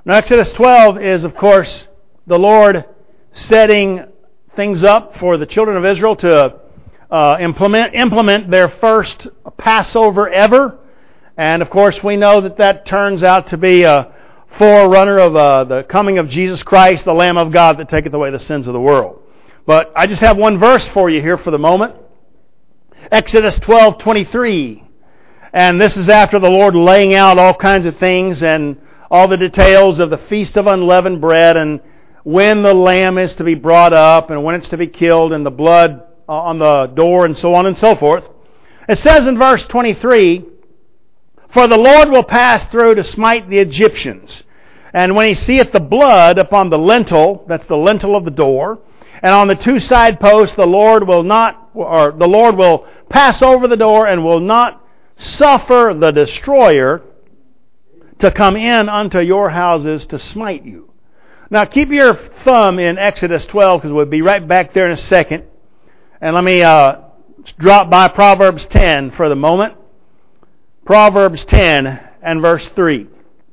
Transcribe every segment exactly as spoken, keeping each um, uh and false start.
Now, Exodus twelve is, of course, the Lord setting things up for the children of Israel to uh, implement implement their first Passover ever. And, of course, we know that that turns out to be a forerunner of uh, the coming of Jesus Christ, the Lamb of God that taketh away the sins of the world. But I just have one verse for you here for the moment. Exodus twelve twenty-three. And this is after the Lord laying out all kinds of things and all the details of the Feast of Unleavened Bread and when the lamb is to be brought up and when it's to be killed and the blood on the door and so on and so forth. It says in verse twenty-three, "For the Lord will pass through to smite the Egyptians. And when he seeth the blood upon the lintel," that's the lintel of the door, "and on the two side posts, the Lord will not, or the Lord will pass over the door and will not suffer the destroyer to come in unto your houses to smite you." Now keep your thumb in Exodus twelve, because we'll be right back there in a second. And let me uh, drop by Proverbs ten for the moment. Proverbs ten and verse three.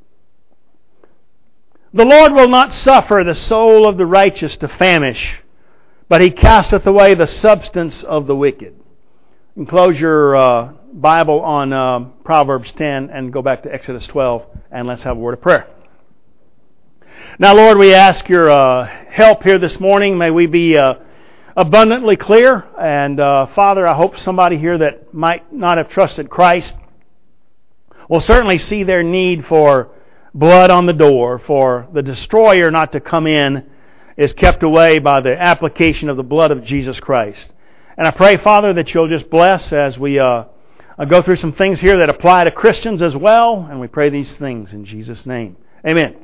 "The Lord will not suffer the soul of the righteous to famish, but he casteth away the substance of the wicked." And close your uh, Bible on uh, Proverbs ten and go back to Exodus twelve, and let's have a word of prayer. Now, Lord, we ask your uh, help here this morning. May we be uh, abundantly clear. And uh, Father, I hope somebody here that might not have trusted Christ will certainly see their need for blood on the door, for the destroyer not to come in is kept away by the application of the blood of Jesus Christ. And I pray, Father, that you'll just bless as we uh, go through some things here that apply to Christians as well. And we pray these things in Jesus' name. Amen.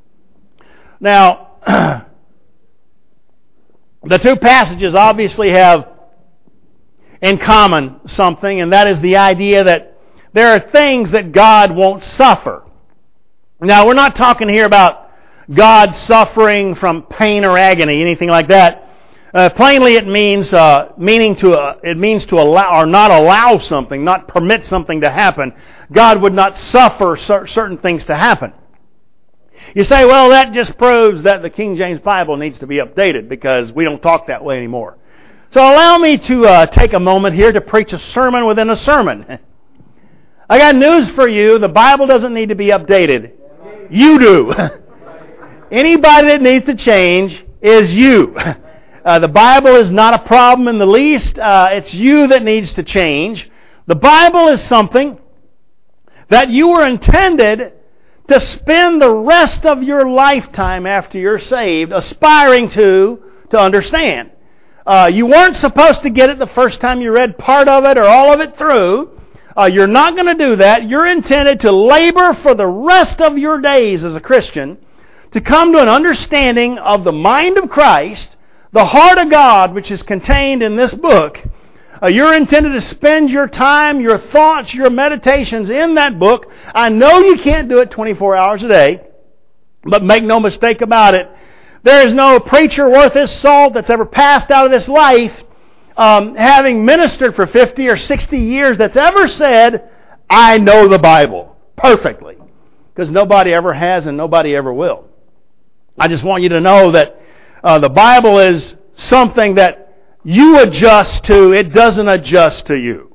Now, the two passages obviously have in common something, and that is the idea that there are things that God won't suffer. Now, we're not talking here about God suffering from pain or agony, anything like that. Uh, plainly, it means uh, meaning to uh, it means to allow or not allow something, not permit something to happen. God would not suffer cer- certain things to happen. You say, well, that just proves that the King James Bible needs to be updated because we don't talk that way anymore. So allow me to uh, take a moment here to preach a sermon within a sermon. I got news for you. The Bible doesn't need to be updated. You do. Anybody that needs to change is you. Uh, the Bible is not a problem in the least. Uh, it's you that needs to change. The Bible is something that you were intended to spend the rest of your lifetime after you're saved aspiring to, to understand. Uh, you weren't supposed to get it the first time you read part of it or all of it through. Uh, you're not going to do that. You're intended to labor for the rest of your days as a Christian to come to an understanding of the mind of Christ, the heart of God, which is contained in this book. Uh, you're intended to spend your time, your thoughts, your meditations in that book. I know you can't do it twenty-four hours a day, but make no mistake about it. There is no preacher worth his salt that's ever passed out of this life, um, having ministered for fifty or sixty years, that's ever said, "I know the Bible perfectly." Because nobody ever has and nobody ever will. I just want you to know that uh, the Bible is something that you adjust to. It doesn't adjust to you.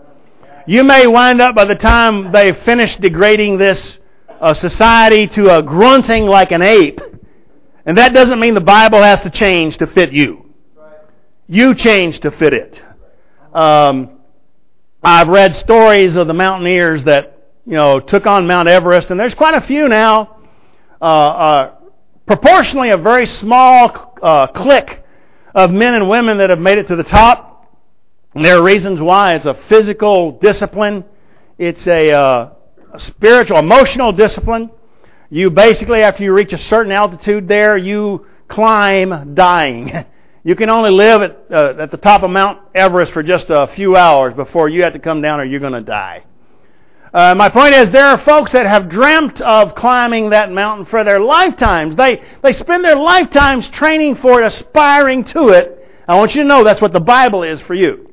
You may wind up by the time they finish degrading this uh, society to a grunting like an ape. And that doesn't mean the Bible has to change to fit you. You change to fit it. Um, I've read stories of the mountaineers that, you know, took on Mount Everest, and there's quite a few now. Uh, uh, proportionally a very small uh, clique of men and women that have made it to the top. And there are reasons why. It's a physical discipline. It's a, uh, a spiritual, emotional discipline. You basically, after you reach a certain altitude there, you climb dying. You can only live at, uh, at the top of Mount Everest for just a few hours before you have to come down or you're going to die. Uh, my point is, there are folks that have dreamt of climbing that mountain for their lifetimes. They they spend their lifetimes training for it, aspiring to it. I want you to know that's what the Bible is for you.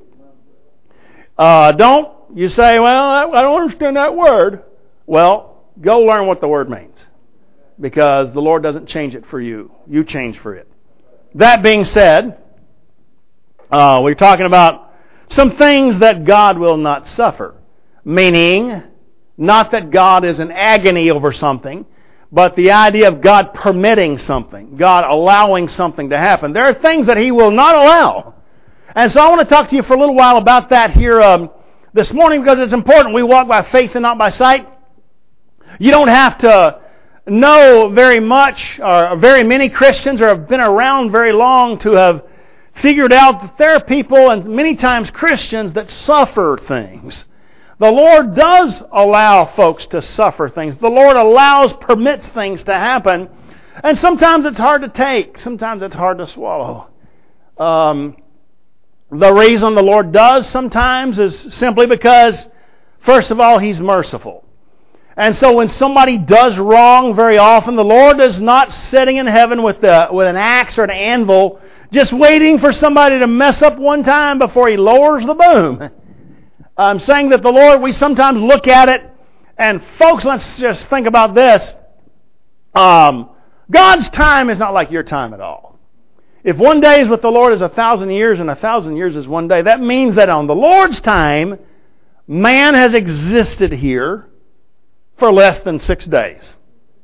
Uh, don't you say, well, I don't understand that word. Well, go learn what the word means. because the Lord doesn't change it for you. You change for it. That being said, uh, we're talking about some things that God will not suffer. Meaning, not that God is in agony over something, but the idea of God permitting something, God allowing something to happen. There are things that He will not allow. And so I want to talk to you for a little while about that here um, this morning, because it's important. We walk by faith and not by sight. You don't have to know very much, or very many Christians, or have been around very long to have figured out that there are people, and many times Christians, that suffer things. The Lord does allow folks to suffer things. The Lord allows, permits things to happen. And sometimes it's hard to take. Sometimes it's hard to swallow. Um, the reason the Lord does sometimes is simply because, first of all, He's merciful. And so when somebody does wrong, very often the Lord is not sitting in heaven with, a, with an axe or an anvil, just waiting for somebody to mess up one time before He lowers the boom. I'm saying that the Lord, we sometimes look at it, and folks, let's just think about this. Um, God's time is not like your time at all. If one day is with the Lord is a thousand years, and a thousand years is one day, that means that on the Lord's time, man has existed here for less than six days.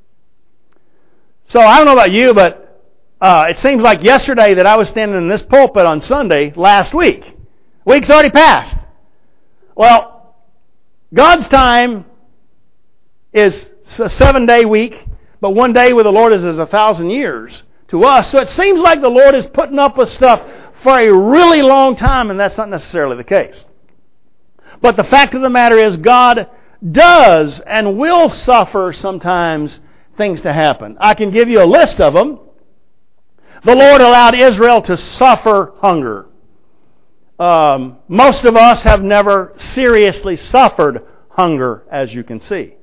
So I don't know about you, but uh, it seems like yesterday that I was standing in this pulpit on Sunday last week. Week's already passed. Well, God's time is a seven-day week, but one day with the Lord is as a thousand years to us. So it seems like the Lord is putting up with stuff for a really long time, and that's not necessarily the case. But the fact of the matter is, God does and will suffer sometimes things to happen. I can give you a list of them. The Lord allowed Israel to suffer hunger. Um, most of us have never seriously suffered hunger, as you can see.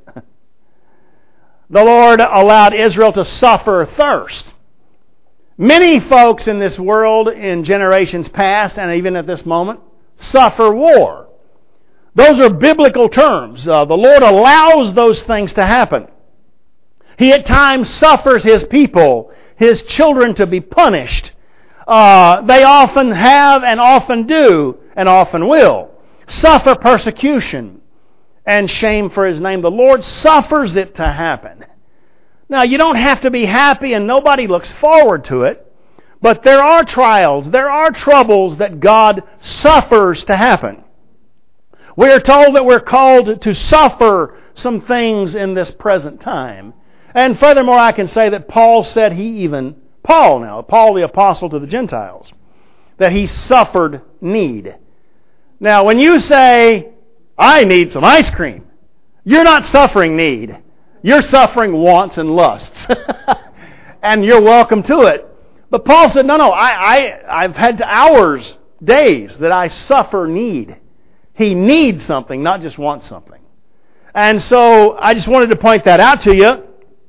The Lord allowed Israel to suffer thirst. Many folks in this world in generations past, and even at this moment, suffer war. Those are biblical terms. Uh, the Lord allows those things to happen. He at times suffers His people, His children, to be punished. Uh, they often have and often do and often will suffer persecution and shame for His name. The Lord suffers it to happen. Now, you don't have to be happy, and nobody looks forward to it, but there are trials, there are troubles that God suffers to happen. We are told that we're called to suffer some things in this present time. And furthermore, I can say that Paul said he even Paul now, Paul the apostle to the Gentiles, that he suffered need. Now, when you say, I need some ice cream, you're not suffering need. You're suffering wants and lusts. And you're welcome to it. But Paul said, no, no, I, I, I've had hours, days that I suffer need. He needs something, not just wants something. And so I just wanted to point that out to you.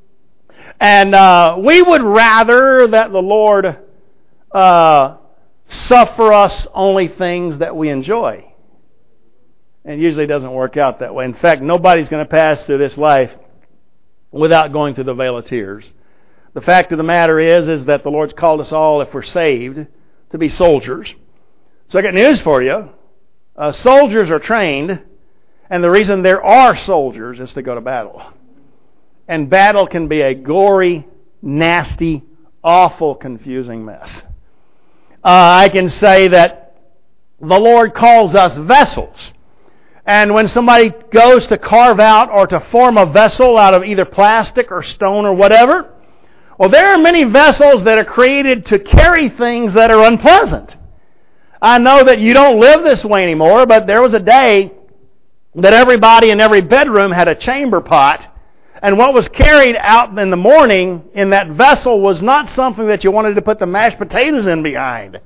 And uh, we would rather that the Lord uh, suffer us only things that we enjoy. And it usually doesn't work out that way. In fact, nobody's going to pass through this life without going through the vale of tears. The fact of the matter is, is that the Lord's called us all, if we're saved, to be soldiers. So I got news for you. Uh, soldiers are trained, and the reason there are soldiers is to go to battle. And battle can be a gory, nasty, awful, confusing mess. Uh, I can say that the Lord calls us vessels. And when somebody goes to carve out or to form a vessel out of either plastic or stone or whatever, well, there are many vessels that are created to carry things that are unpleasant. I know that you don't live this way anymore, but there was a day that everybody in every bedroom had a chamber pot. And what was carried out in the morning in that vessel was not something that you wanted to put the mashed potatoes in behind.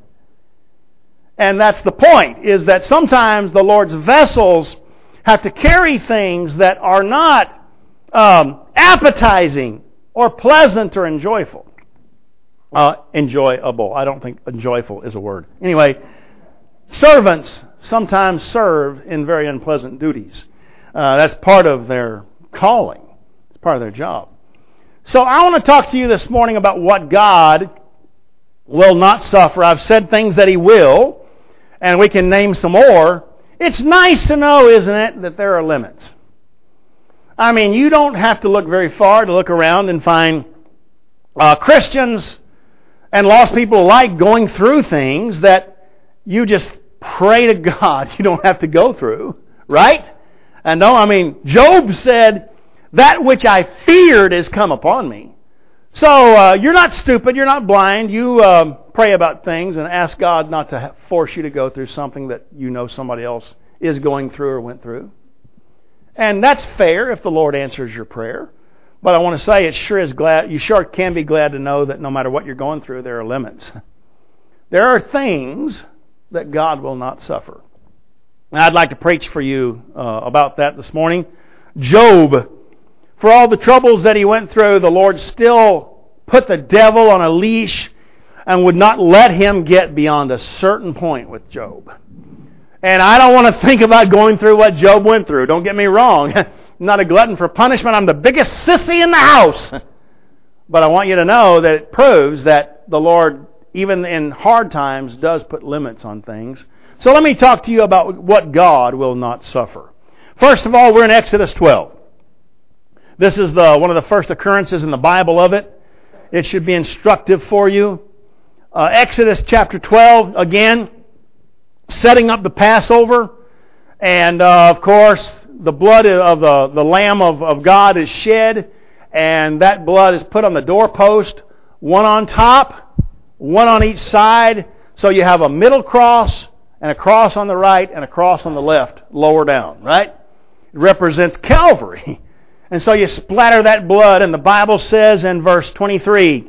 And that's the point, is that sometimes the Lord's vessels have to carry things that are not um, appetizing or pleasant or enjoyable. Uh, enjoyable. I don't think enjoyable is a word. Anyway, servants sometimes serve in very unpleasant duties. Uh, that's part of their calling. It's part of their job. So I want to talk to you this morning about what God will not suffer. I've said things that He will, and we can name some more. It's nice to know, isn't it, that there are limits. I mean, you don't have to look very far to look around and find uh, Christians and lost people alike going through things that you just pray to God you don't have to go through, right? And no, I mean, Job said, that which I feared has come upon me. So uh, you're not stupid, you're not blind. You uh, pray about things and ask God not to ha- force you to go through something that you know somebody else is going through or went through. And that's fair if the Lord answers your prayer. But I want to say it sure is glad, you sure can be glad to know that no matter what you're going through, there are limits. There are things that God will not suffer. And I'd like to preach for you uh, about that this morning. Job, for all the troubles that he went through, the Lord still put the devil on a leash and would not let him get beyond a certain point with Job. And I don't want to think about going through what Job went through. Don't get me wrong. I'm not a glutton for punishment. I'm the biggest sissy in the house. But I want you to know that it proves that the Lord, even in hard times, does put limits on things. So let me talk to you about what God will not suffer. First of all, we're in Exodus twelve. This is the one of the first occurrences in the Bible of it. It should be instructive for you. Uh, Exodus chapter twelve, again, setting up the Passover. And, uh, of course, the blood of the, the Lamb of, of God is shed. And that blood is put on the doorpost, one on top, one on each side. So you have a middle cross, and a cross on the right, and a cross on the left, lower down, right? It represents Calvary. And so you splatter that blood, and the Bible says in verse twenty-three,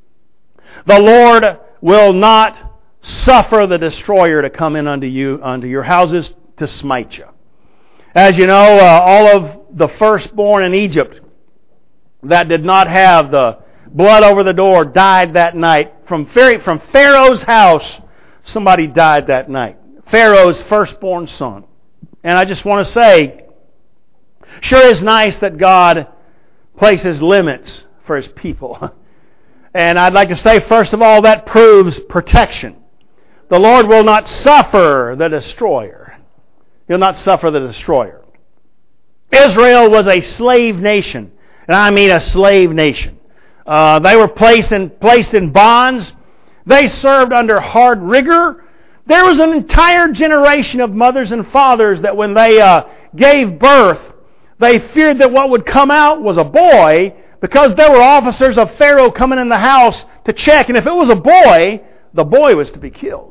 the Lord will not suffer the destroyer to come in unto you, unto your houses to smite you. As you know, uh, all of the firstborn in Egypt that did not have the blood over the door died that night. From from Pharaoh's house, somebody died that night. Pharaoh's firstborn son. And I just want to say, sure is nice that God places limits for His people. And I'd like to say, first of all, that proves protection. The Lord will not suffer the destroyer. He'll not suffer the destroyer. Israel was a slave nation. And I mean a slave nation. Uh, they were placed in, placed in bonds. They served under hard rigor. There was an entire generation of mothers and fathers that when they uh, gave birth, they feared that what would come out was a boy because there were officers of Pharaoh coming in the house to check. And if it was a boy, the boy was to be killed.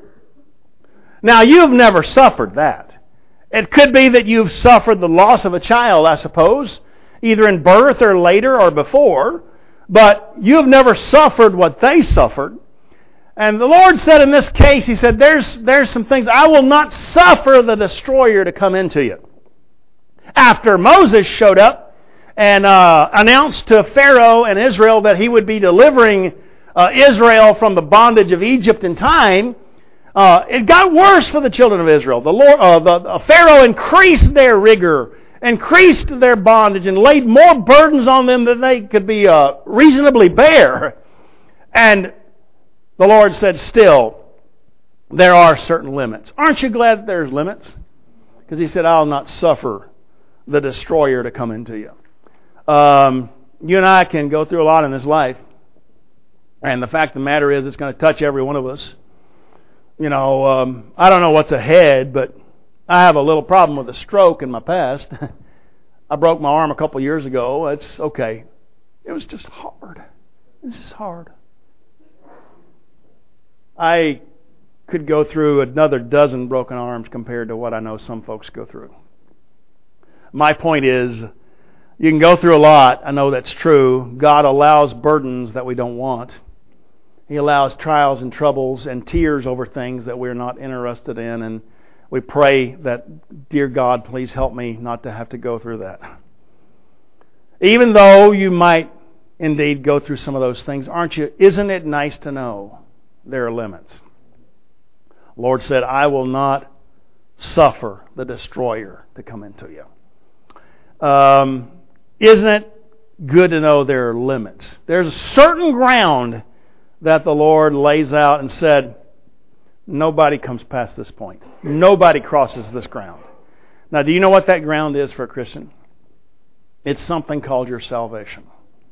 Now, you've never suffered that. It could be that you've suffered the loss of a child, I suppose, either in birth or later or before. But you've never suffered what they suffered. And the Lord said in this case, He said, there's, there's some things, I will not suffer the destroyer to come into you. After Moses showed up and uh, announced to Pharaoh and Israel that he would be delivering uh, Israel from the bondage of Egypt in time, uh, it got worse for the children of Israel. The, Lord, uh, the uh, Pharaoh increased their rigor, increased their bondage, and laid more burdens on them than they could be uh, reasonably bear. And the Lord said, still, there are certain limits. Aren't you glad that there's limits? Because He said, I'll not suffer the destroyer to come into you. Um, you and I can go through a lot in this life. And the fact of the matter is, it's going to touch every one of us. You know, um, I don't know what's ahead, but I have a little problem with a stroke in my past. I broke my arm a couple years ago. It's okay. It was just hard. This is hard. I could go through another dozen broken arms compared to what I know some folks go through. My point is, you can go through a lot. I know that's true. God allows burdens that we don't want. He allows trials and troubles and tears over things that we're not interested in. And we pray that, dear God, please help me not to have to go through that. Even though you might indeed go through some of those things, aren't you? Isn't it nice to know there are limits? The Lord said, I will not suffer the destroyer to come into you. Um, isn't it good to know there are limits. There's a certain ground that the Lord lays out and said, nobody comes past this point. Nobody crosses this ground. Now, do you know what that ground is for a Christian? It's something called your salvation.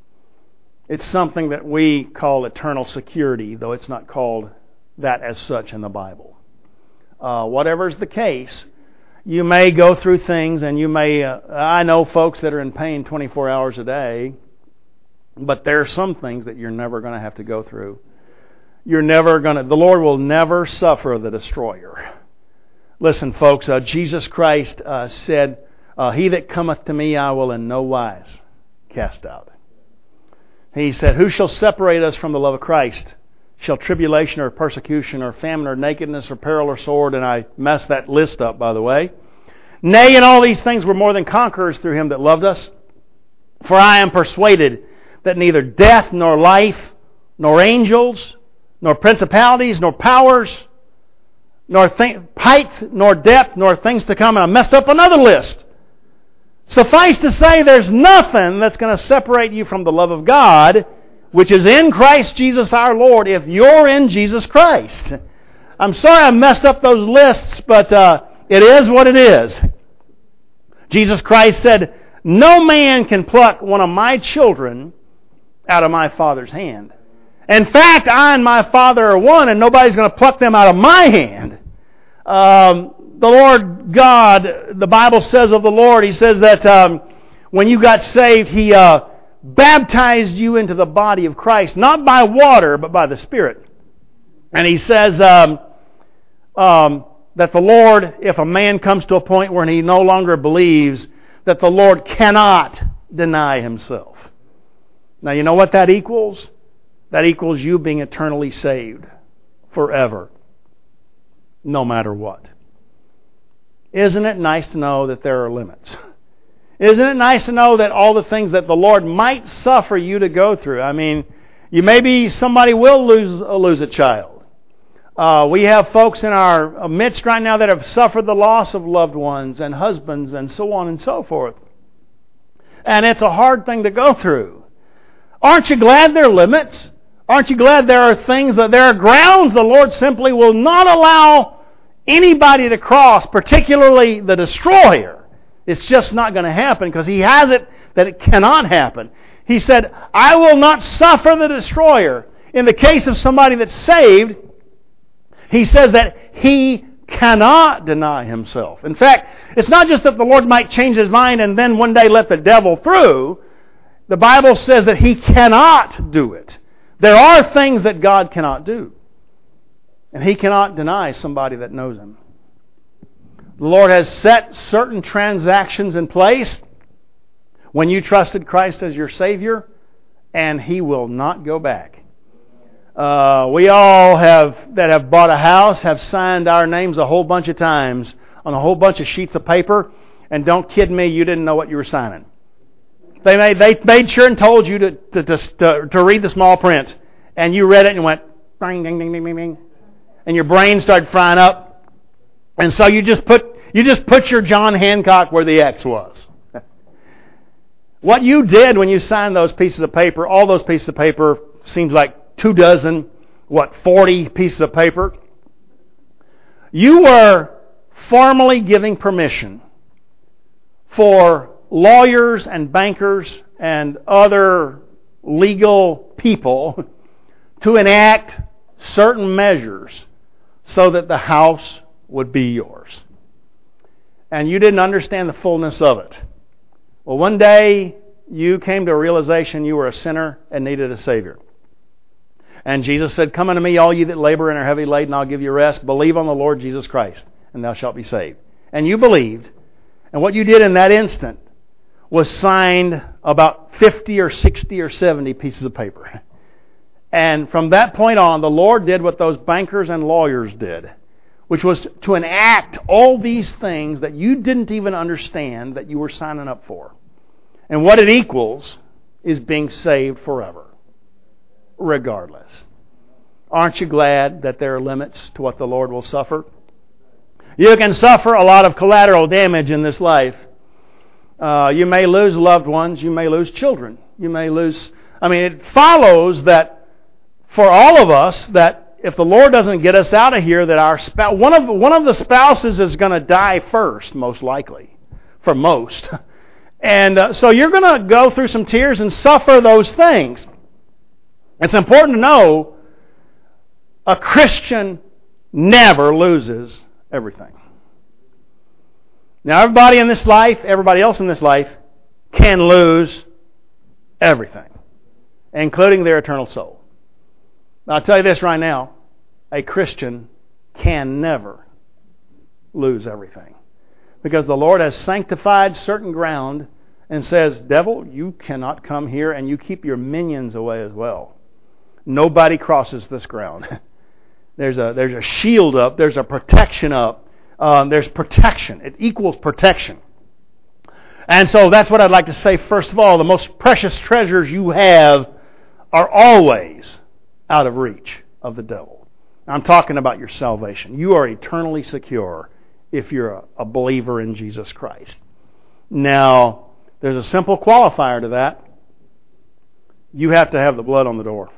It's something that we call eternal security, though it's not called that as such in the Bible. Uh, whatever's the case, you may go through things and you may... Uh, I know folks that are in pain twenty-four hours a day, but there are some things that you're never going to have to go through. You're never going to... The Lord will never suffer the destroyer. Listen, folks, uh, Jesus Christ uh, said, uh, He that cometh to me I will in no wise cast out. He said, who shall separate us from the love of Christ? Shall tribulation or persecution or famine or nakedness or peril or sword? And I messed that list up, by the way. Nay, in all these things we're more than conquerors through Him that loved us. For I am persuaded that neither death nor life, nor angels, nor principalities, nor powers, nor th- height, nor depth, nor things to come. And I messed up another list. Suffice to say, there's nothing that's going to separate you from the love of God, which is in Christ Jesus our Lord, if you're in Jesus Christ. I'm sorry I messed up those lists, but uh, it is what it is. Jesus Christ said, no man can pluck one of my children out of my Father's hand. In fact, I and my Father are one, and nobody's going to pluck them out of my hand. Um, the Lord God, the Bible says of the Lord, He says that um, when you got saved, He uh, baptized you into the body of Christ, not by water, but by the Spirit. And He says um, um, that the Lord, if a man comes to a point where he no longer believes, that the Lord cannot deny Himself. Now, you know what that equals? That equals you being eternally saved forever, no matter what. Isn't it nice to know that there are limits? Isn't it nice to know that all the things that the Lord might suffer you to go through? I mean, you maybe somebody will lose uh, lose a child. Uh, we have folks in our midst right now that have suffered the loss of loved ones and husbands and so on and so forth. And it's a hard thing to go through. Aren't you glad there are limits? Aren't you glad there are things, that there are grounds the Lord simply will not allow anybody to cross, particularly the destroyer? It's just not going to happen because He has it that it cannot happen. He said, I will not suffer the destroyer. In the case of somebody that's saved, He says that He cannot deny Himself. In fact, it's not just that the Lord might change His mind and then one day let the devil through. The Bible says that He cannot do it. There are things that God cannot do. And He cannot deny somebody that knows Him. The Lord has set certain transactions in place when you trusted Christ as your Savior, and He will not go back. Uh, we all have that have bought a house have signed our names a whole bunch of times on a whole bunch of sheets of paper, and don't kid me, you didn't know what you were signing. They made they made sure and told you to to, to to read the small print, and you read it and went ding ding ding ding ding ding, and your brain started frying up, and so you just put you just put your John Hancock where the X was. What you did when you signed those pieces of paper, all those pieces of paper, seems like two dozen, what forty pieces of paper. You were formally giving permission for lawyers and bankers and other legal people to enact certain measures so that the house would be yours. And you didn't understand the fullness of it. Well, one day you came to a realization you were a sinner and needed a Savior. And Jesus said, come unto me, all ye that labor and are heavy laden, I'll give you rest. Believe on the Lord Jesus Christ, and thou shalt be saved. And you believed. And what you did in that instant was signed about fifty or sixty or seventy pieces of paper. And from that point on, the Lord did what those bankers and lawyers did, which was to enact all these things that you didn't even understand that you were signing up for. And what it equals is being saved forever, regardless. Aren't you glad that there are limits to what the Lord will suffer? You can suffer a lot of collateral damage in this life. Uh, you may lose loved ones. You may lose children. You may lose. I mean, it follows that for all of us, that if the Lord doesn't get us out of here, that our spouse, one of one of the spouses is going to die first, most likely, for most. And uh, so you're going to go through some tears and suffer those things. It's important to know a Christian never loses everything. Now, everybody in this life, everybody else in this life, can lose everything, including their eternal soul. Now, I'll tell you this right now, a Christian can never lose everything. Because the Lord has sanctified certain ground and says, devil, you cannot come here, and you keep your minions away as well. Nobody crosses this ground. There's a there's a shield up. There's a protection up. Um, there's protection. It equals protection. And so that's what I'd like to say. First of all, the most precious treasures you have are always out of reach of the devil. I'm talking about your salvation. You are eternally secure if you're a, a believer in Jesus Christ. Now, there's a simple qualifier to that. You have to have the blood on the door.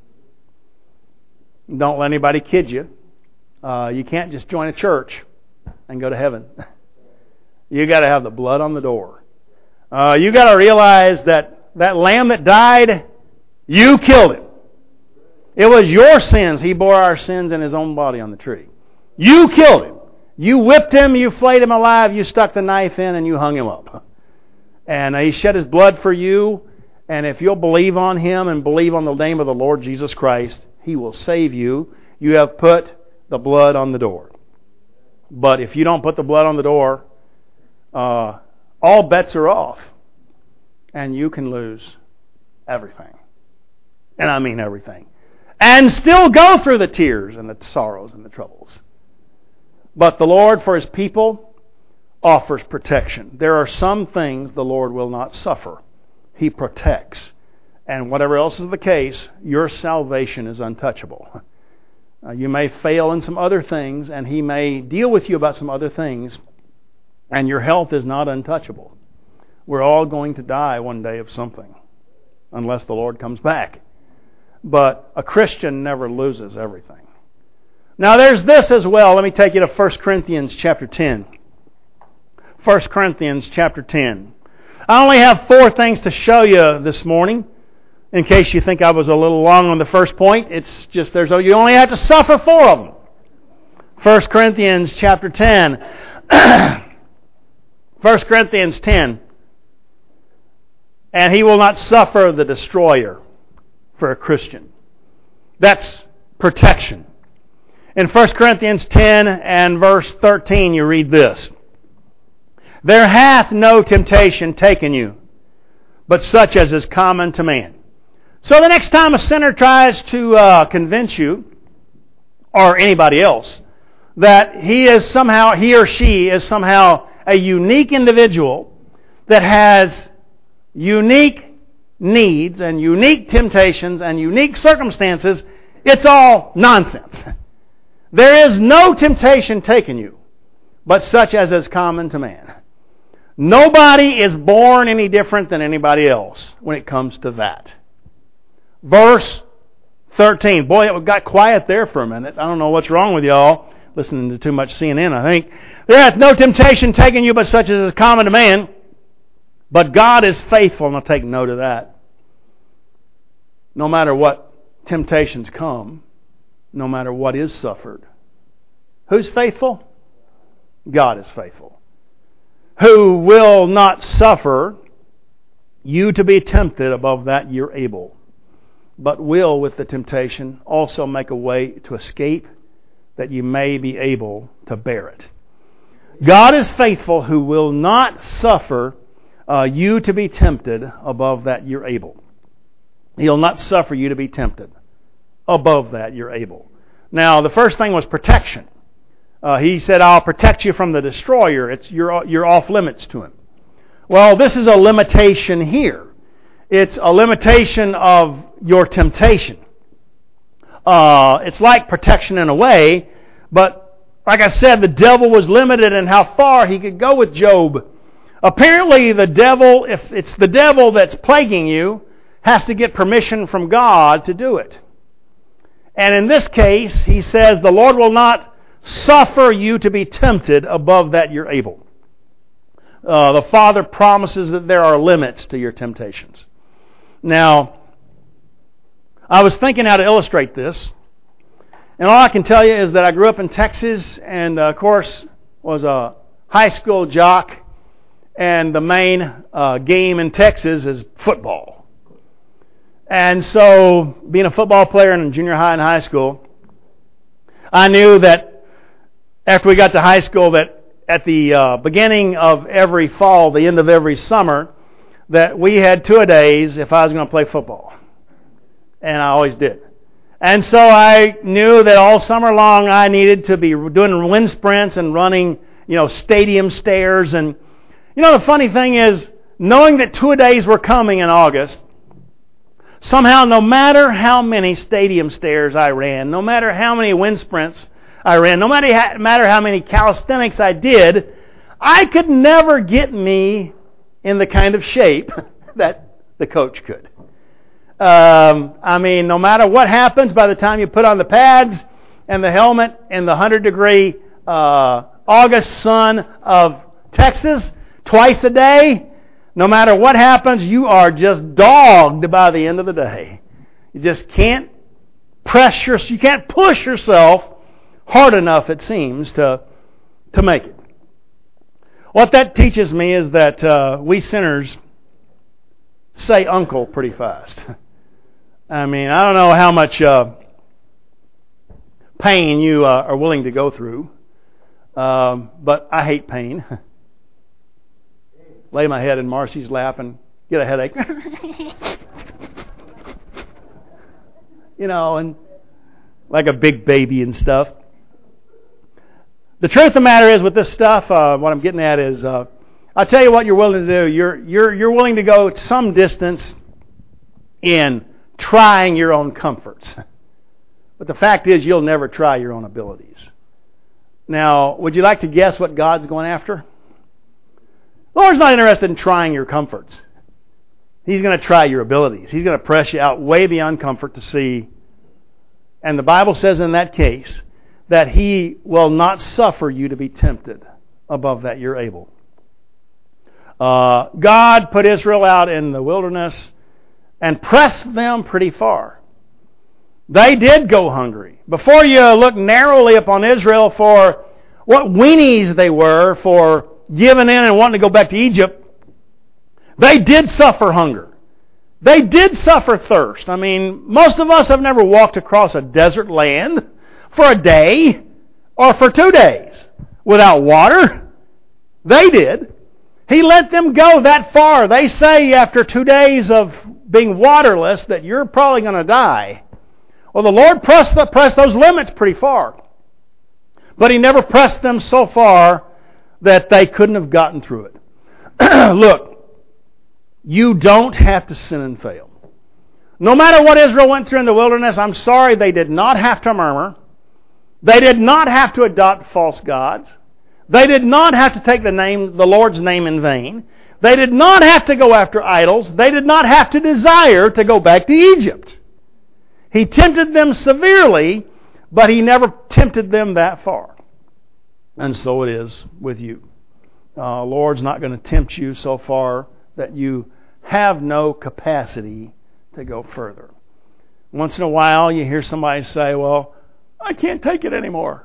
Don't let anybody kid you. Uh, you can't just join a church and go to heaven. You got to have the blood on the door. Uh, you got to realize that that lamb that died, you killed him. It was your sins. He bore our sins in His own body on the tree. You killed him. You whipped him. You flayed him alive. You stuck the knife in and you hung him up. And He shed His blood for you. And if you'll believe on Him and believe on the name of the Lord Jesus Christ, He will save you. You have put the blood on the door. But if you don't put the blood on the door, uh, all bets are off. And you can lose everything. And I mean everything. And still go through the tears and the sorrows and the troubles. But the Lord, for His people, offers protection. There are some things the Lord will not suffer. He protects. And whatever else is the case, your salvation is untouchable. Uh, you may fail in some other things, and He may deal with you about some other things, and your health is not untouchable. We're all going to die one day of something, unless the Lord comes back. But a Christian never loses everything. Now there's this as well. Let me take you to First Corinthians chapter ten. First Corinthians chapter ten. I only have four things to show you this morning. In case you think I was a little long on the first point, it's just there's you only have to suffer four of them. First Corinthians chapter ten. First Corinthians ten. And he will not suffer the destroyer for a Christian. That's protection. In First Corinthians ten and verse thirteen, you read this. There hath no temptation taken you, but such as is common to man. So the next time a sinner tries to uh, convince you, or anybody else, that he is somehow, he or she is somehow a unique individual that has unique needs and unique temptations and unique circumstances, it's all nonsense. There is no temptation taken you, but such as is common to man. Nobody is born any different than anybody else when it comes to that. Verse thirteen. Boy, it got quiet there for a minute. I don't know what's wrong with y'all. Listening to too much C N N, I think. There hath no temptation taken you but such as is common to man. But God is faithful, and I'll take note of that. No matter what temptations come, no matter what is suffered. Who's faithful? God is faithful. Who will not suffer you to be tempted above that you're able, but will with the temptation also make a way to escape that you may be able to bear it. God is faithful, who will not suffer uh, you to be tempted above that you're able. He'll not suffer you to be tempted above that you're able. Now, the first thing was protection. Uh, he said, I'll protect you from the destroyer. It's you're, you're off limits to him. Well, this is a limitation here. It's a limitation of your temptation. Uh, it's like protection in a way, but like I said, the devil was limited in how far he could go with Job. Apparently, the devil, if it's the devil that's plaguing you, has to get permission from God to do it. And in this case, he says, the Lord will not suffer you to be tempted above that you're able. Uh, the Father promises that there are limits to your temptations. Now, I was thinking how to illustrate this. And all I can tell you is that I grew up in Texas and, uh, of course, was a high school jock. And the main uh, game in Texas is football. And so, being a football player in junior high and high school, I knew that after we got to high school that at the uh, beginning of every fall, the end of every summer, that we had two-a-days if I was going to play football. And I always did. And so I knew that all summer long I needed to be doing wind sprints and running, you know, stadium stairs. And, you know, the funny thing is, knowing that two-a-days were coming in August, somehow, no matter how many stadium stairs I ran, no matter how many wind sprints I ran, no matter how, matter how many calisthenics I did, I could never get me in the kind of shape that the coach could. Um, I mean, no matter what happens, by the time you put on the pads and the helmet in the one hundred degree uh, August sun of Texas twice a day, no matter what happens, you are just dogged by the end of the day. You just can't press your, you can't push yourself hard enough, it seems, to to make it. What that teaches me is that uh, we sinners say uncle pretty fast. I mean, I don't know how much uh, pain you uh, are willing to go through, um, but I hate pain. Lay my head in Marcy's lap and get a headache. You know, and like a big baby and stuff. The truth of the matter is with this stuff, uh, what I'm getting at is, uh, I'll tell you what you're willing to do. You're you're you're willing to go some distance in trying your own comforts. But the fact is, you'll never try your own abilities. Now, would you like to guess what God's going after? The Lord's not interested in trying your comforts. He's going to try your abilities. He's going to press you out way beyond comfort to see. And the Bible says in that case that He will not suffer you to be tempted above that you're able. Uh, God put Israel out in the wilderness and pressed them pretty far. They did go hungry. Before you look narrowly upon Israel for what weenies they were for giving in and wanting to go back to Egypt, they did suffer hunger. They did suffer thirst. I mean, most of us have never walked across a desert land for a day or for two days without water. They did. He let them go that far. They say after two days of being waterless that you're probably going to die. Well, the Lord pressed, the, pressed those limits pretty far. But He never pressed them so far that they couldn't have gotten through it. Look, you don't have to sin and fail. No matter what Israel went through in the wilderness, I'm sorry, they did not have to murmur. They did not have to adopt false gods. They did not have to take the name, the Lord's name in vain. They did not have to go after idols. They did not have to desire to go back to Egypt. He tempted them severely, but He never tempted them that far. And so it is with you. Uh, Lord's not going to tempt you so far that you have no capacity to go further. Once in a while you hear somebody say, well, I can't take it anymore.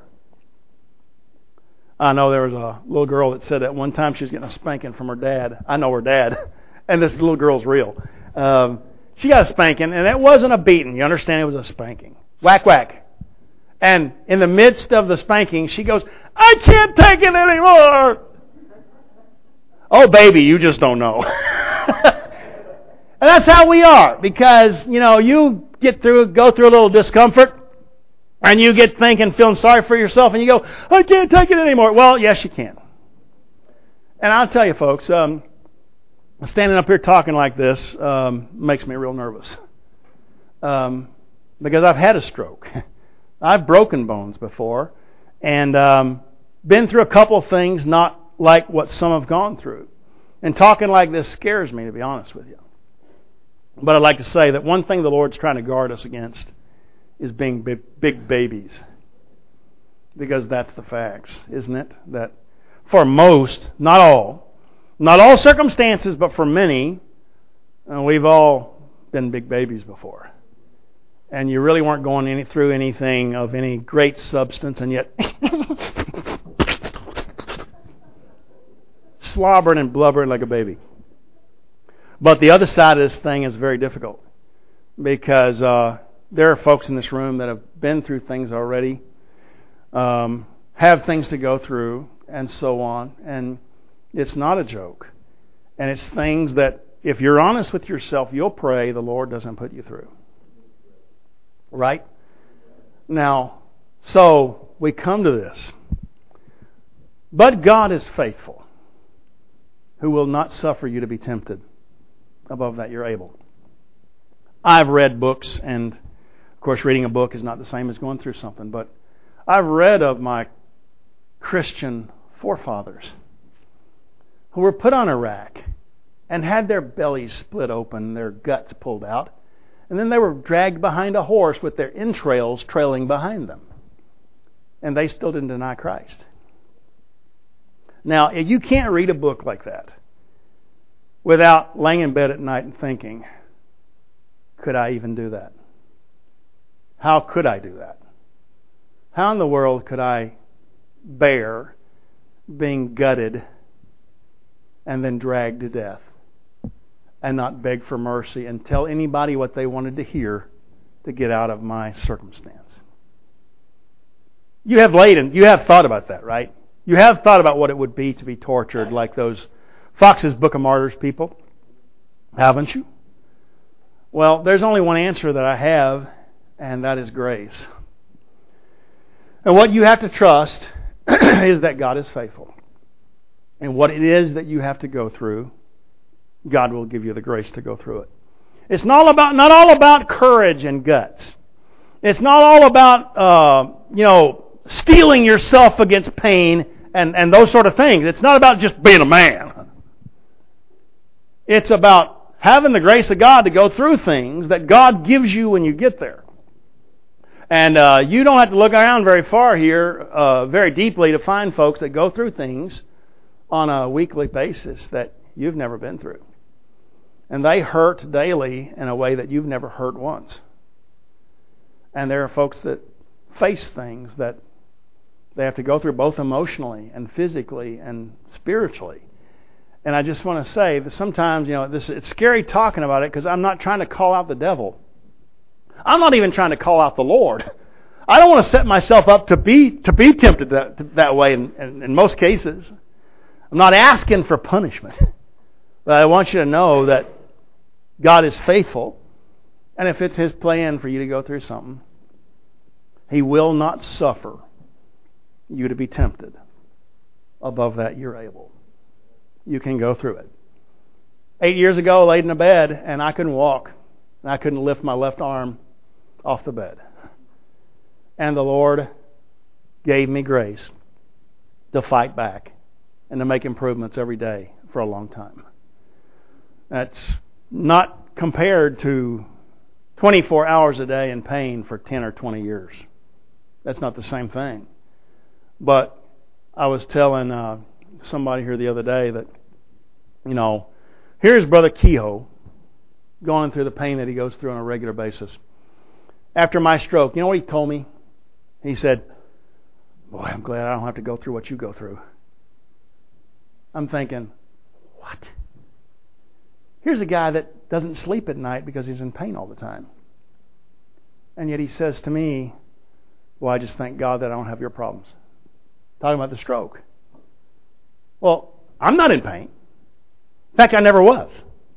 I know there was a little girl that said that one time she was getting a spanking from her dad. I know her dad, and this little girl's real. Um, she got a spanking, and it wasn't a beating. You understand? It was a spanking. Whack, whack. And in the midst of the spanking, she goes, I can't take it anymore. Oh, baby, you just don't know. And that's how we are, because, you know, you get through, go through a little discomfort, and you get thinking, feeling sorry for yourself, and you go, I can't take it anymore. Well, yes, you can. And I'll tell you, folks, um, standing up here talking like this um, makes me real nervous. Um, because I've had a stroke. I've broken bones before, and um, been through a couple of things not like what some have gone through. And talking like this scares me, to be honest with you. But I'd like to say that one thing the Lord's trying to guard us against is being big, big babies. Because that's the facts, isn't it? That for most, not all, not all circumstances, but for many, uh, we've all been big babies before. And you really weren't going any, through anything of any great substance, and yet slobbering and blubbering like a baby. But the other side of this thing is very difficult, because uh, there are folks in this room that have been through things already, um, have things to go through, and so on. And it's not a joke. And it's things that, if you're honest with yourself, you'll pray the Lord doesn't put you through. Right? Now, so we come to this. But God is faithful, who will not suffer you to be tempted above that you're able. I've read books, and of course reading a book is not the same as going through something, but I've read of my Christian forefathers who were put on a rack and had their bellies split open, their guts pulled out, and then they were dragged behind a horse with their entrails trailing behind them. And they still didn't deny Christ. Now, you can't read a book like that without laying in bed at night and thinking, could I even do that? How could I do that? How in the world could I bear being gutted and then dragged to death and not beg for mercy and tell anybody what they wanted to hear to get out of my circumstance? You have laid and you have thought about that, right? You have thought about what it would be to be tortured like those Fox's Book of Martyrs people, haven't you? Well, there's only one answer that I have, and that is grace. And what you have to trust is that God is faithful. And what it is that you have to go through, God will give you the grace to go through it. It's not about not all about courage and guts. It's not all about uh, you know steeling yourself against pain and, and those sort of things. It's not about just being a man. It's about having the grace of God to go through things that God gives you when you get there. And uh, you don't have to look around very far here, uh, very deeply, to find folks that go through things on a weekly basis that you've never been through. And they hurt daily in a way that you've never hurt once. And there are folks that face things that they have to go through both emotionally and physically and spiritually. And I just want to say that sometimes, you know, this it's scary talking about it because I'm not trying to call out the devil. I'm not even trying to call out the Lord. I don't want to set myself up to be to be tempted that, that way in, in, in most cases. I'm not asking for punishment. But I want you to know that God is faithful. And if it's His plan for you to go through something, He will not suffer you to be tempted above that you're able. You can go through it. Eight years ago, I laid in a bed and I couldn't walk. And I couldn't lift my left arm off the bed. And the Lord gave me grace to fight back and to make improvements every day for a long time. That's not compared to twenty-four hours a day in pain for ten or twenty years. That's not the same thing. But I was telling uh, somebody here the other day that, you know, here's Brother Kehoe going through the pain that he goes through on a regular basis. After my stroke, you know what he told me? He said, boy, I'm glad I don't have to go through what you go through. I'm thinking, what? Here's a guy that doesn't sleep at night because he's in pain all the time. And yet he says to me, well, I just thank God that I don't have your problems. Talking about the stroke. Well, I'm not in pain. In fact, I never was.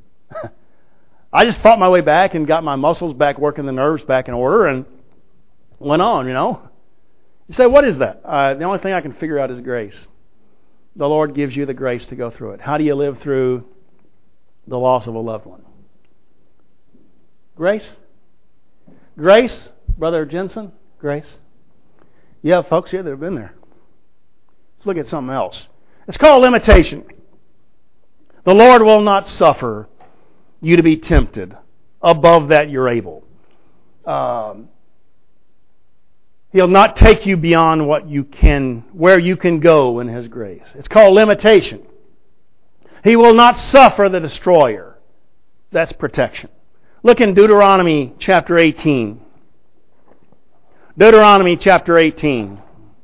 I just fought my way back and got my muscles back working, the nerves back in order, and went on, you know. You say, what is that? Uh, the only thing I can figure out is grace. The Lord gives you the grace to go through it. How do you live through the loss of a loved one? Grace? Grace, Brother Jensen? Grace? You have folks here that have been there. Let's look at something else. It's called limitation. The Lord will not suffer you to be tempted above that you're able. Um, he'll not take you beyond what you can, where you can go in His grace. It's called limitation. He will not suffer the destroyer. That's protection. Look in Deuteronomy chapter eighteen. Deuteronomy chapter eighteen.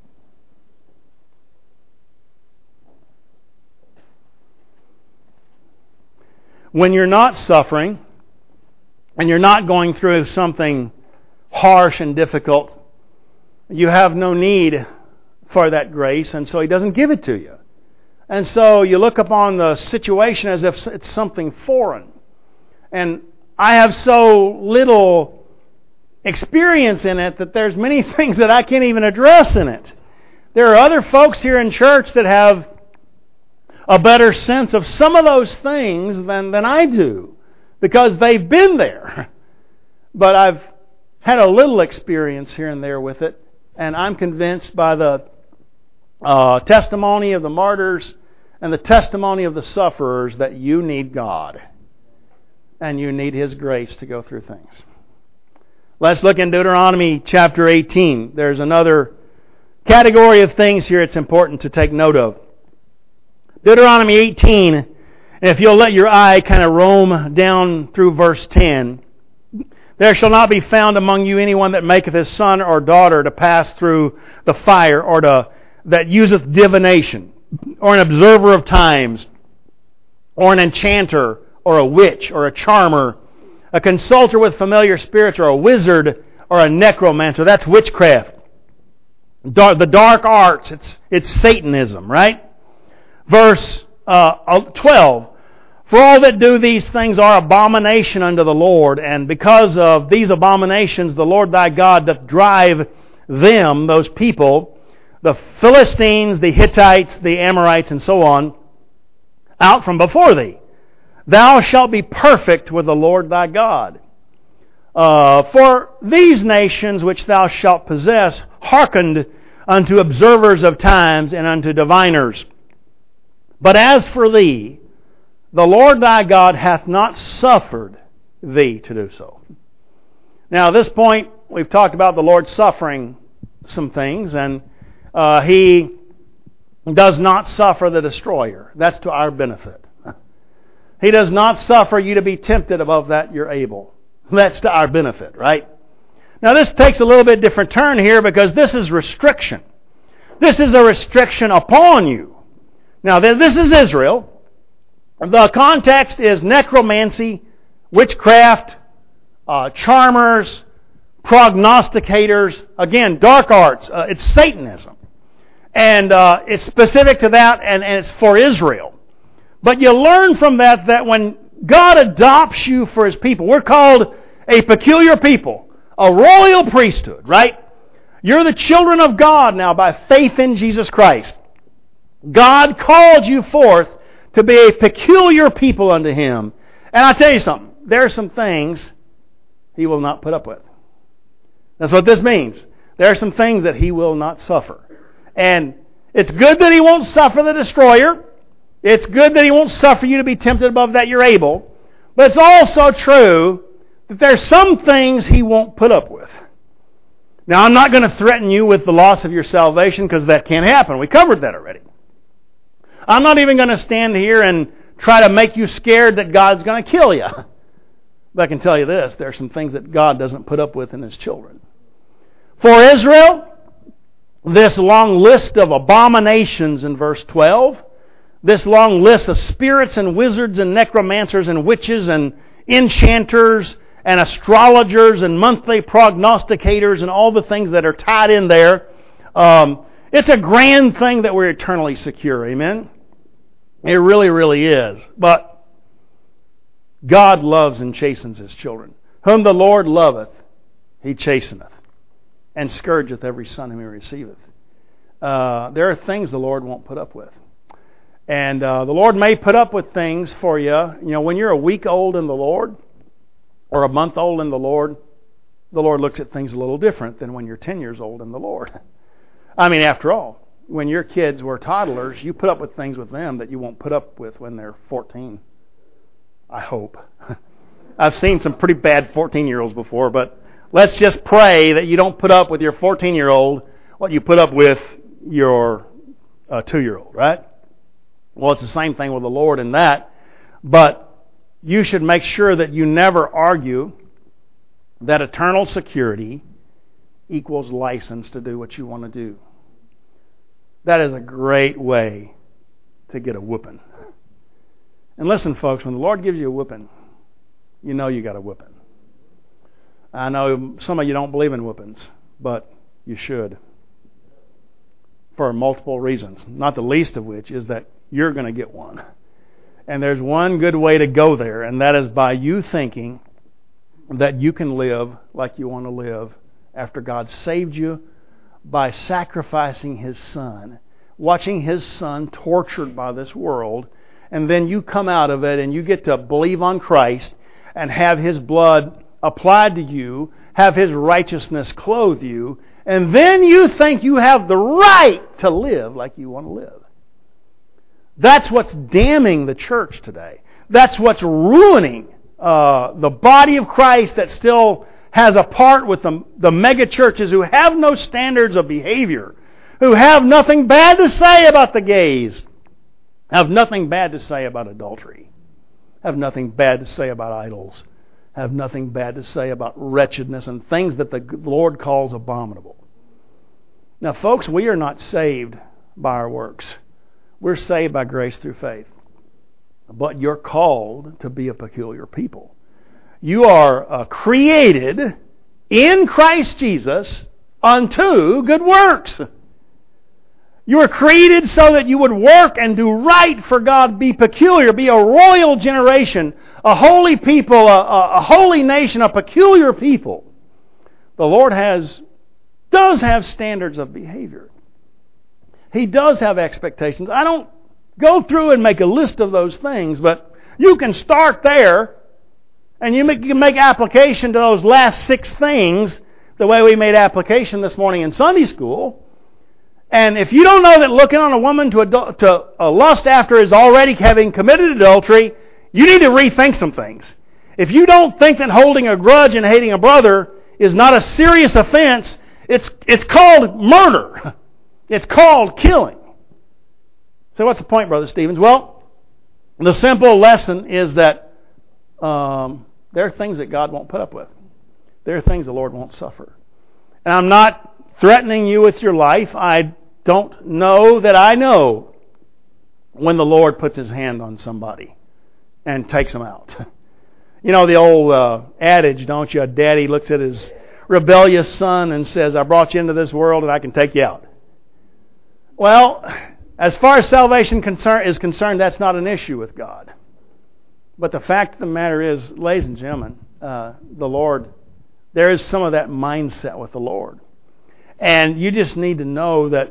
When you're not suffering, and you're not going through something harsh and difficult, you have no need for that grace, and so He doesn't give it to you. And so you look upon the situation as if it's something foreign. And I have so little experience in it that there's many things that I can't even address in it. There are other folks here in church that have a better sense of some of those things than, than I do, because they've been there. But I've had a little experience here and there with it, and I'm convinced by the uh, testimony of the martyrs and the testimony of the sufferers that you need God, and you need His grace to go through things. Let's look in Deuteronomy chapter eighteen. There's another category of things here it's important to take note of. Deuteronomy eighteen, and if you'll let your eye kind of roam down through verse ten. There shall not be found among you anyone that maketh his son or daughter to pass through the fire, or to that useth divination, or an observer of times, or an enchanter, or a witch, or a charmer, a consulter with familiar spirits, or a wizard, or a necromancer. That's witchcraft. The dark arts, it's, it's Satanism, right? Verse uh, twelve. For all that do these things are abomination unto the Lord, and because of these abominations the Lord thy God doth drive them, those people, the Philistines, the Hittites, the Amorites, and so on, out from before thee. Thou shalt be perfect with the Lord thy God. Uh, for these nations which thou shalt possess hearkened unto observers of times and unto diviners. But as for thee, the Lord thy God hath not suffered thee to do so. Now, at this point, we've talked about the Lord suffering some things, and uh, He does not suffer the destroyer. That's to our benefit. He does not suffer you to be tempted above that you're able. That's to our benefit, right? Now, this takes a little bit different turn here, because this is restriction. This is a restriction upon you. Now, this is Israel. The context is necromancy, witchcraft, uh, charmers, prognosticators. Again, dark arts. Uh, it's Satanism. And uh, it's specific to that, and, and it's for Israel. But you learn from that that when God adopts you for His people, we're called a peculiar people, a royal priesthood, right? You're the children of God now by faith in Jesus Christ. God called you forth to be a peculiar people unto Him. And I'll tell you something. There are some things He will not put up with. That's what this means. There are some things that He will not suffer. And it's good that He won't suffer the destroyer. It's good that He won't suffer you to be tempted above that you're able. But it's also true that there's some things He won't put up with. Now, I'm not going to threaten you with the loss of your salvation, because that can't happen. We covered that already. I'm not even going to stand here and try to make you scared that God's going to kill you. But I can tell you this, there are some things that God doesn't put up with in His children. For Israel, this long list of abominations in verse twelve, this long list of spirits and wizards and necromancers and witches and enchanters and astrologers and monthly prognosticators and all the things that are tied in there, um, it's a grand thing that we're eternally secure. Amen? It really, really is. But God loves and chastens His children. Whom the Lord loveth, He chasteneth, and scourgeth every son whom He receiveth. Uh, there are things the Lord won't put up with. And uh, the Lord may put up with things for you. You know, when you're a week old in the Lord, or a month old in the Lord, the Lord looks at things a little different than when you're ten years old in the Lord. I mean, after all, when your kids were toddlers, you put up with things with them that you won't put up with when they're fourteen. I hope. I've seen some pretty bad fourteen-year-olds before, but let's just pray that you don't put up with your fourteen-year-old what you put up with your uh, two-year-old, right? Well, it's the same thing with the Lord in that, but you should make sure that you never argue that eternal security equals license to do what you want to do. That is a great way to get a whooping. And listen, folks, when the Lord gives you a whooping, you know you got a whooping. I know some of you don't believe in whoopings, but you should. For multiple reasons, not the least of which is that you're going to get one. And there's one good way to go there, and that is by you thinking that you can live like you want to live after God saved you by sacrificing His Son, watching His Son tortured by this world, and then you come out of it and you get to believe on Christ and have His blood applied to you, have His righteousness clothe you, and then you think you have the right to live like you want to live. That's what's damning the church today. That's what's ruining uh, the body of Christ that still has a part with the, the mega churches who have no standards of behavior, who have nothing bad to say about the gays, have nothing bad to say about adultery, have nothing bad to say about idols, have nothing bad to say about wretchedness and things that the Lord calls abominable. Now, folks, we are not saved by our works. We're saved by grace through faith. But you're called to be a peculiar people. You are uh, created in Christ Jesus unto good works. You were created so that you would work and do right for God, be peculiar, be a royal generation, a holy people, a, a, a holy nation, a peculiar people. The Lord has does have standards of behavior. He does have expectations. I don't go through and make a list of those things, but you can start there and you can make application to those last six things the way we made application this morning in Sunday school. And if you don't know that looking on a woman to, adul- to uh, lust after is already having committed adultery, you need to rethink some things. If you don't think that holding a grudge and hating a brother is not a serious offense, it's it's called murder. It's called killing. So what's the point, Brother Stevens? Well, the simple lesson is that um, there are things that God won't put up with. There are things the Lord won't suffer. And I'm not threatening you with your life. I don't know that I know when the Lord puts His hand on somebody and takes them out. You know the old uh, adage, don't you? A daddy looks at his rebellious son and says, I brought you into this world and I can take you out. Well, as far as salvation concern, is concerned, that's not an issue with God. But the fact of the matter is, ladies and gentlemen, uh, the Lord, there is some of that mindset with the Lord. And you just need to know that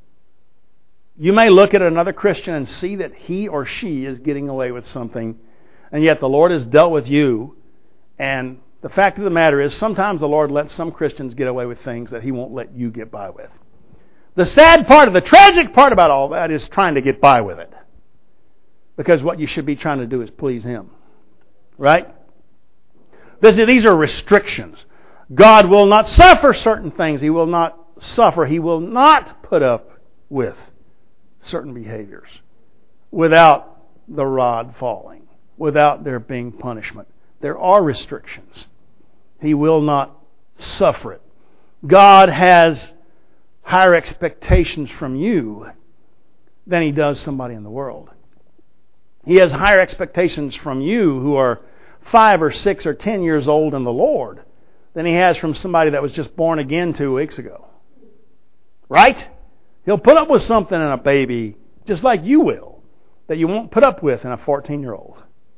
you may look at another Christian and see that he or she is getting away with something, and yet the Lord has dealt with you. And the fact of the matter is, sometimes the Lord lets some Christians get away with things that He won't let you get by with. The sad part, of the tragic part about all that is trying to get by with it. Because what you should be trying to do is please Him. Right? This, these are restrictions. God will not suffer certain things. He will not suffer. He will not put up with certain behaviors without the rod falling, without there being punishment. There are restrictions. He will not suffer it. God has higher expectations from you than He does somebody in the world. He has higher expectations from you who are five or six or ten years old in the Lord than He has from somebody that was just born again two weeks ago. Right? He'll put up with something in a baby just like you will that you won't put up with in a fourteen-year-old.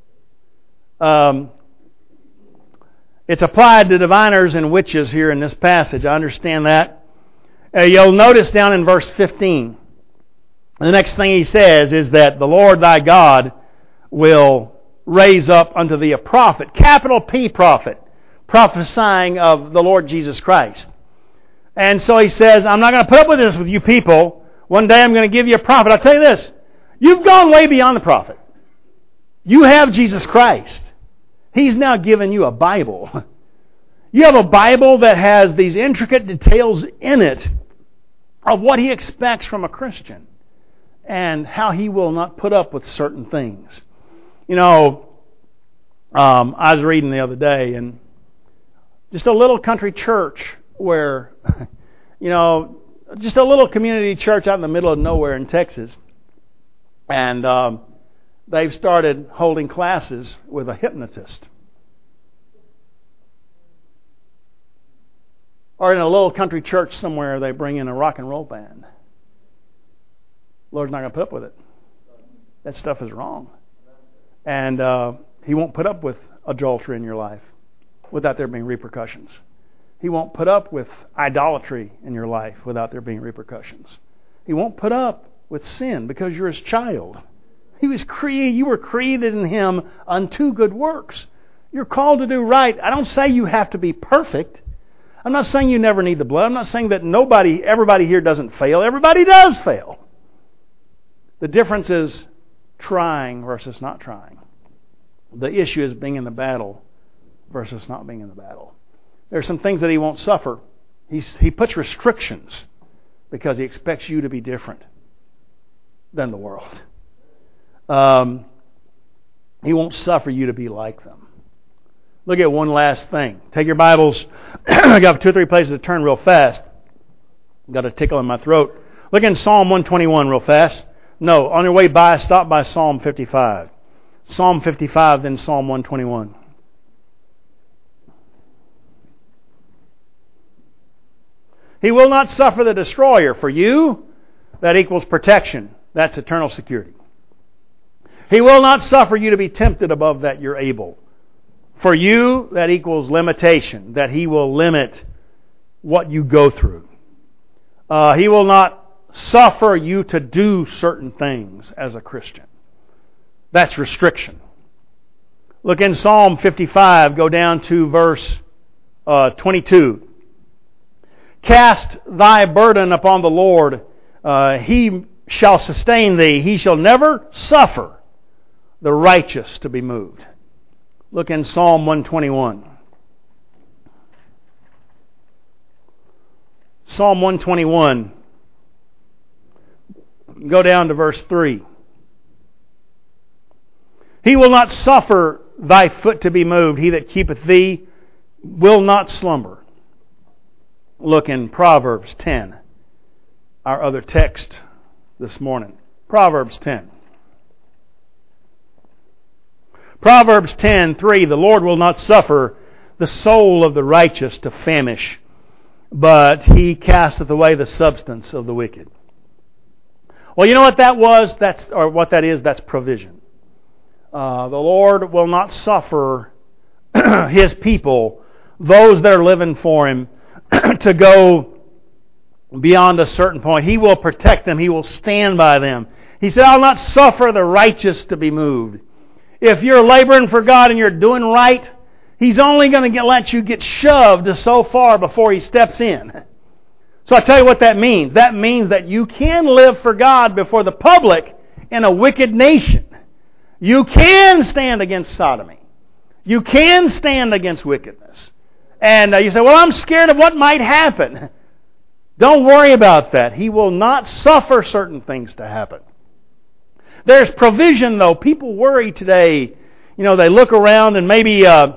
Um, it's applied to diviners and witches here in this passage. I understand that. Uh, you'll notice down in verse fifteen, the next thing he says is that the Lord thy God will raise up unto thee a prophet, capital P prophet, prophesying of the Lord Jesus Christ. And so he says, I'm not going to put up with this with you people. One day I'm going to give you a prophet. I'll tell you this, you've gone way beyond the prophet. You have Jesus Christ. He's now given you a Bible. You have a Bible that has these intricate details in it of what He expects from a Christian and how he will not put up with certain things. You know, um, I was reading the other day, and just a little country church where, you know, just a little community church out in the middle of nowhere in Texas. And um, they've started holding classes with a hypnotist. Or in a little country church somewhere, they bring in a rock and roll band. Lord's not going to put up with it. That stuff is wrong. And uh, He won't put up with adultery in your life without there being repercussions. He won't put up with idolatry in your life without there being repercussions. He won't put up with sin because you're His child. He was created, you were created in Him unto good works. You're called to do right. I don't say you have to be perfect. I'm not saying you never need the blood. I'm not saying that nobody, everybody here doesn't fail. Everybody does fail. The difference is trying versus not trying. The issue is being in the battle versus not being in the battle. There are some things that He won't suffer. He's, he puts restrictions because He expects you to be different than the world. Um, he won't suffer you to be like them. Look at one last thing. Take your Bibles. I got two or three places to turn real fast. Got a tickle in my throat. Look in Psalm one twenty-one real fast. No, on your way by, stop by Psalm fifty-five. Psalm fifty-five, then Psalm one twenty-one. He will not suffer the destroyer. For you, that equals protection. That's eternal security. He will not suffer you to be tempted above that you're able. For you, that equals limitation. That He will limit what you go through. Uh, he will not suffer you to do certain things as a Christian. That's restriction. Look in Psalm fifty-five, go down to verse uh, twenty-two. Cast thy burden upon the Lord. Uh, he shall sustain thee. He shall never suffer the righteous to be moved. Look in Psalm one twenty-one. Psalm one twenty-one. Go down to verse three. He will not suffer thy foot to be moved. He that keepeth thee will not slumber. Look in Proverbs ten, our other text this morning. Proverbs ten. Proverbs ten, three. The Lord will not suffer the soul of the righteous to famish, but He casteth away the substance of the wicked. Well, you know what that was? That's or what that is? That's provision. Uh, the Lord will not suffer His people, those that are living for Him, to go beyond a certain point. He will protect them. He will stand by them. He said, I'll not suffer the righteous to be moved. If you're laboring for God and you're doing right, He's only going to let you get shoved so far before He steps in. So I tell you what that means. That means that you can live for God before the public in a wicked nation. You can stand against sodomy. You can stand against wickedness. And uh, you say, well, I'm scared of what might happen. Don't worry about that. He will not suffer certain things to happen. There's provision, though. People worry today. You know, they look around and maybe uh,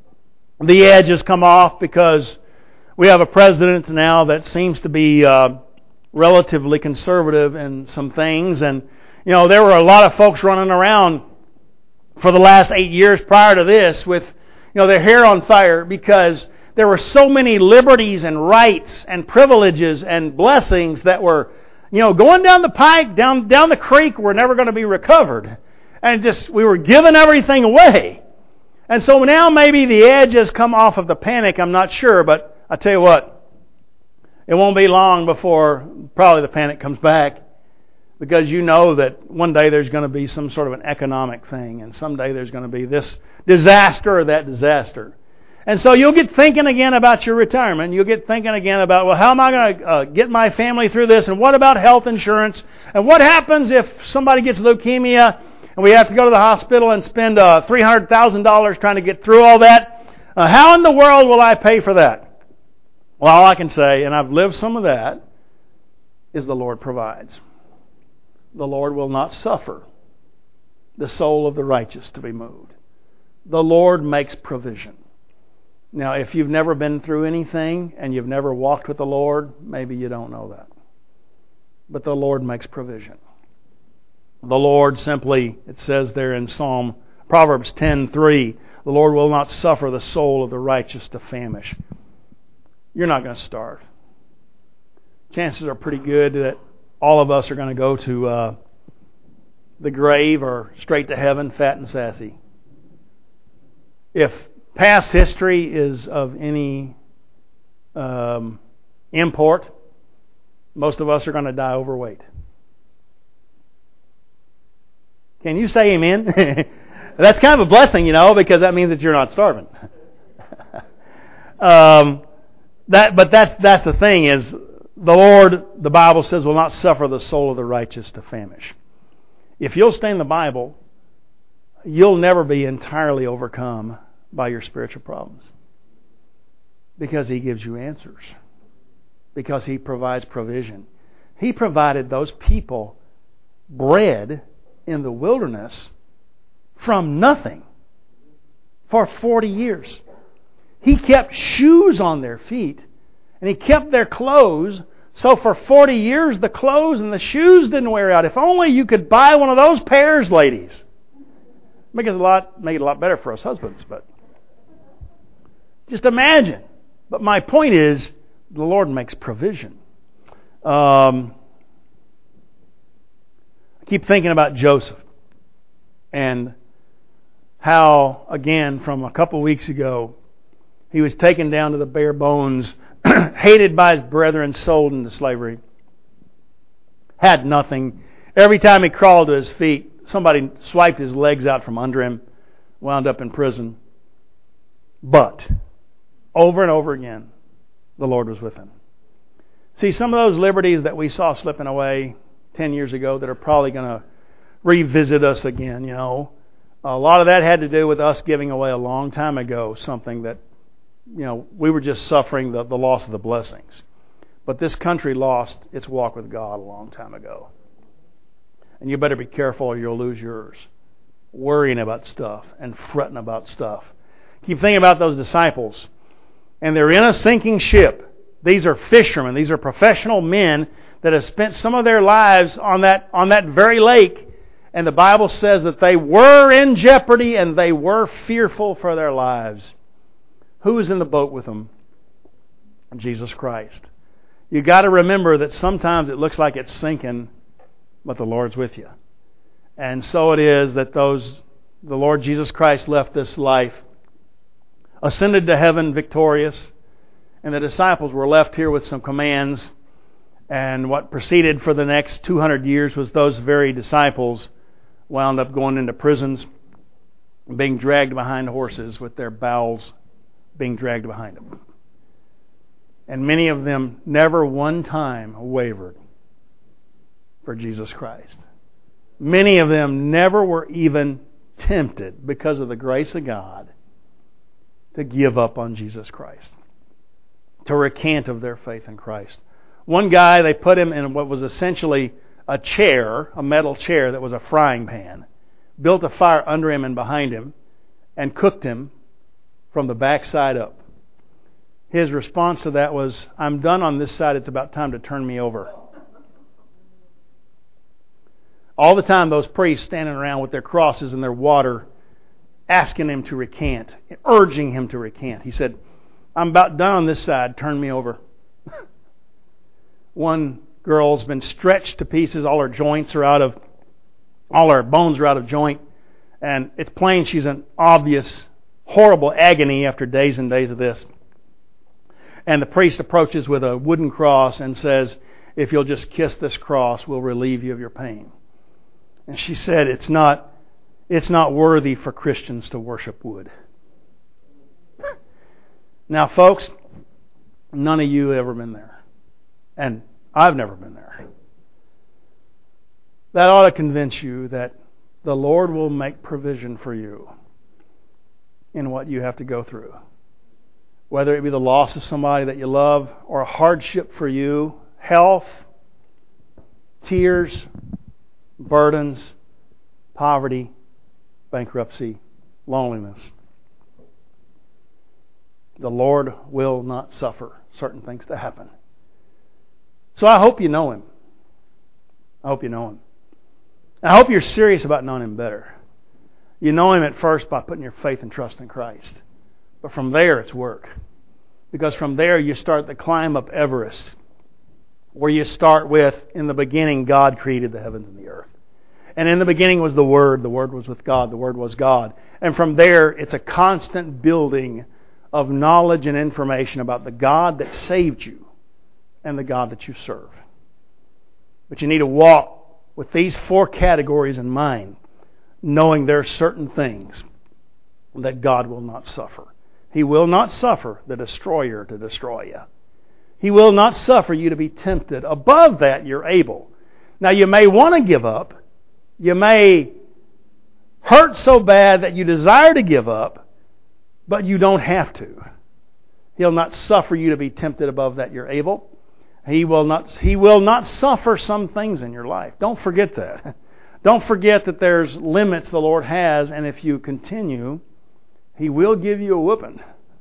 the edge has come off because we have a president now that seems to be uh, relatively conservative in some things. And, you know, there were a lot of folks running around for the last eight years prior to this with, you know, their hair on fire because there were so many liberties and rights and privileges and blessings that were, you know, going down the pike, down down the creek, were never going to be recovered. And just, we were giving everything away. And so now maybe the edge has come off of the panic, I'm not sure, but I tell you what, it won't be long before probably the panic comes back, because you know that one day there's going to be some sort of an economic thing, and someday there's going to be this disaster or that disaster. And so you'll get thinking again about your retirement. You'll get thinking again about, well, how am I going to uh, get my family through this? And what about health insurance? And what happens if somebody gets leukemia and we have to go to the hospital and spend uh, three hundred thousand dollars trying to get through all that. Uh, how in the world will I pay for that? Well, all I can say, and I've lived some of that, is the Lord provides. The Lord will not suffer the soul of the righteous to be moved. The Lord makes provision. Now, if you've never been through anything and you've never walked with the Lord, maybe you don't know that. But the Lord makes provision. The Lord simply, it says there in Psalm Proverbs ten three, the Lord will not suffer the soul of the righteous to famish. You're not going to starve. Chances are pretty good that all of us are going to go to uh, the grave or straight to heaven, fat and sassy. If past history is of any um, import, most of us are going to die overweight. Can you say amen? That's kind of a blessing, you know, because that means that you're not starving. um, that, but that's that's the thing is, the Lord, the Bible says, will not suffer the soul of the righteous to famish. If you'll stay in the Bible, you'll never be entirely overcome by your spiritual problems, because He gives you answers, because He provides provision. He provided those people bread in the wilderness from nothing for forty years. He kept shoes on their feet, and He kept their clothes, so for forty years the clothes and the shoes didn't wear out. If only you could buy one of those pairs, ladies. Make it a lot, make it a lot better for us husbands, but just imagine. But my point is, the Lord makes provision. Um, I keep thinking about Joseph and how, again, from a couple weeks ago, he was taken down to the bare bones, hated by his brethren, sold into slavery, had nothing. Every time he crawled to his feet, somebody swiped his legs out from under him, wound up in prison. But over and over again, the Lord was with him. See, some of those liberties that we saw slipping away ten years ago that are probably going to revisit us again, you know, a lot of that had to do with us giving away a long time ago something that, you know, we were just suffering the, the loss of the blessings. But this country lost its walk with God a long time ago. And you better be careful or you'll lose yours. Worrying about stuff and fretting about stuff. Keep thinking about those disciples. And they're in a sinking ship. These are fishermen. These are professional men that have spent some of their lives on that, on that very lake. And the Bible says that they were in jeopardy and they were fearful for their lives. Who was in the boat with them? Jesus Christ. You got to remember that sometimes it looks like it's sinking, but the Lord's with you. And so it is that those the Lord Jesus Christ left this life, ascended to heaven victorious, and the disciples were left here with some commands. And what proceeded for the next two hundred years was those very disciples wound up going into prisons, being dragged behind horses with their bowels being dragged behind them. And many of them never one time wavered for Jesus Christ. Many of them never were even tempted, because of the grace of God, to give up on Jesus Christ, to recant of their faith in Christ. One guy, they put him in what was essentially a chair, a metal chair that was a frying pan, built a fire under him and behind him, and cooked him from the backside up. His response to that was, "I'm done on this side, it's about time to turn me over." All the time those priests standing around with their crosses and their water, asking him to recant, urging him to recant. He said, "I'm about done on this side, turn me over." One girl's been stretched to pieces, all her joints are out of, all her bones are out of joint, and it's plain she's in obvious, horrible agony after days and days of this. And the priest approaches with a wooden cross and says, "If you'll just kiss this cross, we'll relieve you of your pain." And she said, it's not, it's not worthy for Christians to worship wood. Now, folks, none of you have ever been there. And I've never been there. That ought to convince you that the Lord will make provision for you in what you have to go through. Whether it be the loss of somebody that you love or a hardship for you, health, tears, burdens, poverty, bankruptcy, loneliness. The Lord will not suffer certain things to happen. So I hope you know Him. I hope you know Him. I hope you're serious about knowing Him better. You know Him at first by putting your faith and trust in Christ. But from there it's work. Because from there you start the climb up Everest, where you start with, in the beginning God created the heavens and the earth. And in the beginning was the Word. The Word was with God. The Word was God. And from there it's a constant building of knowledge and information about the God that saved you and the God that you serve. But you need to walk with these four categories in mind, knowing there are certain things that God will not suffer. He will not suffer the destroyer to destroy you. He will not suffer you to be tempted. Above that, you're able. Now, you may want to give up. You may hurt so bad that you desire to give up, but you don't have to. He'll not suffer you to be tempted above that you're able. He will not, he will not suffer some things in your life. Don't forget that. Don't forget that there's limits the Lord has, and if you continue, He will give you a whooping.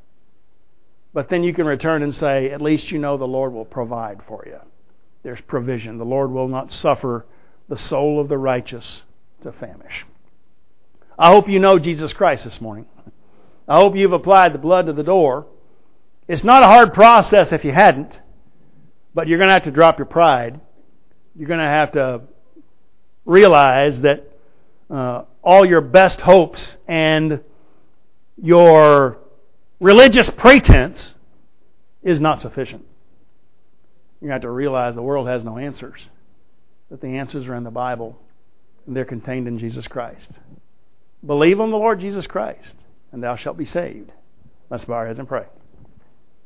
But then you can return and say, at least you know the Lord will provide for you. There's provision. The Lord will not suffer the soul of the righteous to famish. I hope you know Jesus Christ this morning. I hope you've applied the blood to the door. It's not a hard process if you hadn't, but you're going to have to drop your pride. You're going to have to realize that uh, all your best hopes and your religious pretense is not sufficient. You have to realize the world has no answers, that the answers are in the Bible, and they're contained in Jesus Christ. Believe on the Lord Jesus Christ, and thou shalt be saved. Let's bow our heads and pray.